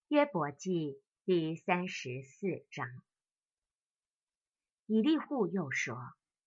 约伯记第34章。以利户又说：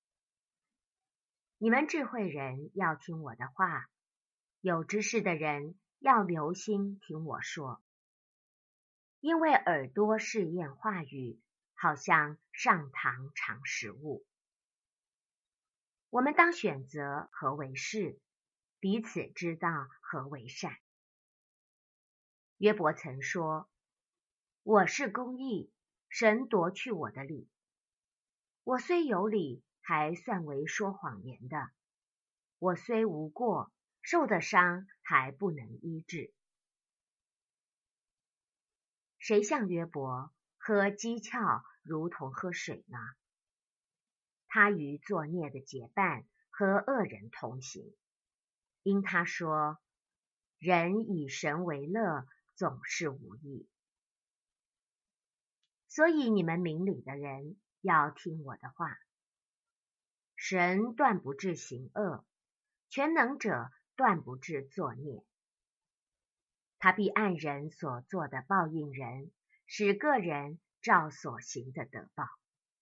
你们智慧人要听我的话，有知识的人要留心听我说，因为耳朵试验话语，好像上膛尝食物。我们当选择何为是，彼此知道何为善。约伯曾说：我是公义，神夺去我的理。我虽有理，还算为说谎言的；我虽无过，受的伤还不能医治。谁像约伯，喝讥诮如同喝水呢？他与作孽的结伴，和恶人同行。因他说：人以神为乐，总是无益。所以你们明理的人要听我的话。神断不至行恶，全能者断不至作孽。他必按人所做的报应人，使个人照所行的得报。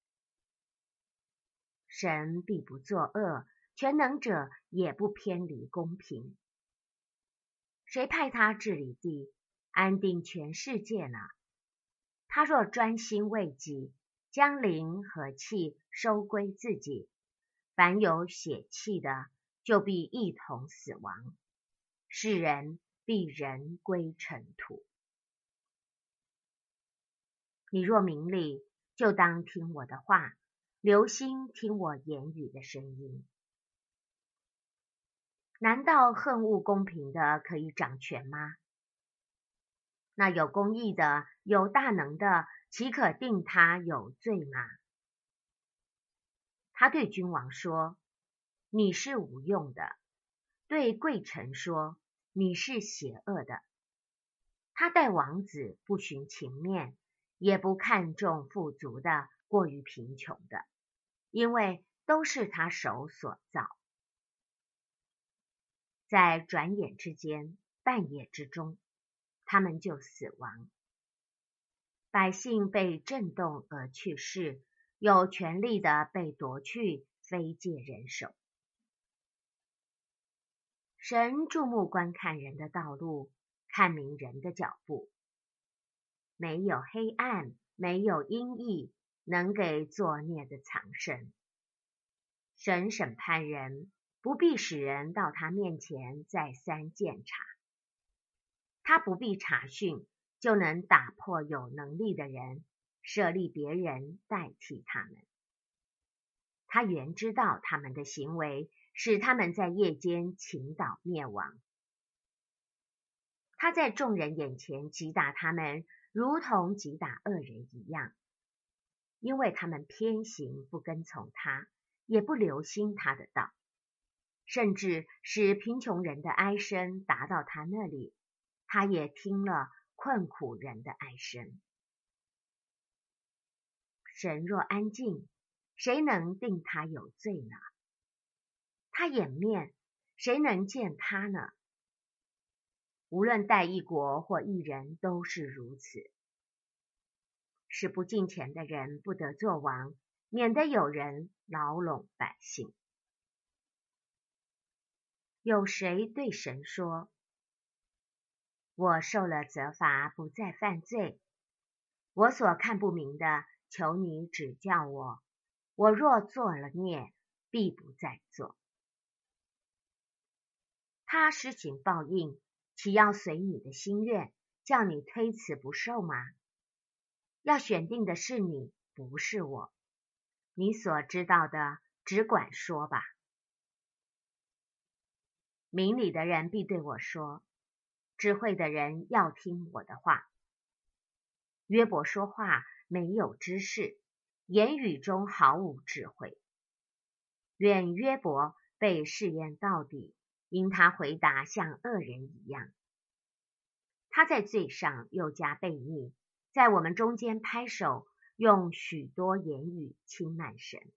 神必不作恶，全能者也不偏离公平。谁派他治理地，安定全世界呢？他若专心为己，将灵和气收归自己，凡有血气的，就必一同死亡。世人必人归尘土。你若明理，就当听我的话，留心听我言语的声音。难道恨恶公平的可以掌权吗？那有公义的，有大能的，岂可定他有罪吗？他对君王说：你是无用的；对贵臣说：你是邪恶的。他待王子不徇情面，也不看重富足的过于贫穷的，因为都是他手所造。在转眼之间，半夜之中，他们就死亡。百姓被震动而去世，有权力的被夺去，非借人手。神注目观看人的道路，看明人的脚步。没有黑暗，没有阴翳，能给作孽的藏身。神审判人，不必使人到他面前再三鉴察。他不必查讯，就能打破有能力的人，设立别人代替他们。他原知道他们的行为，使他们在夜间倾倒灭亡。他在众人眼前击打他们，如同击打恶人一样，因为他们偏行，不跟从他，也不留心他的道，甚至使贫穷人的哀声达到他那里，他也听了困苦人的哀声。神若安静，谁能定他有罪呢？他掩面，谁能见他呢？无论待一国或一人，都是如此。使不敬虔的人不得作王，免得有人牢笼百姓。有谁对神说：我受了责罚，不再犯罪。我所看不明的，求你指教我。我若做了孽，必不再做。他施行报应，岂要随你的心愿，叫你推辞不受吗？要选定的是你，不是我。你所知道的，只管说吧。明理的人必对我说：智慧的人要听我的话。约伯说话没有知识，言语中毫无智慧。愿约伯被试验到底，因他回答像恶人一样。他在罪上又加悖逆，在我们中间拍手，用许多言语轻慢神。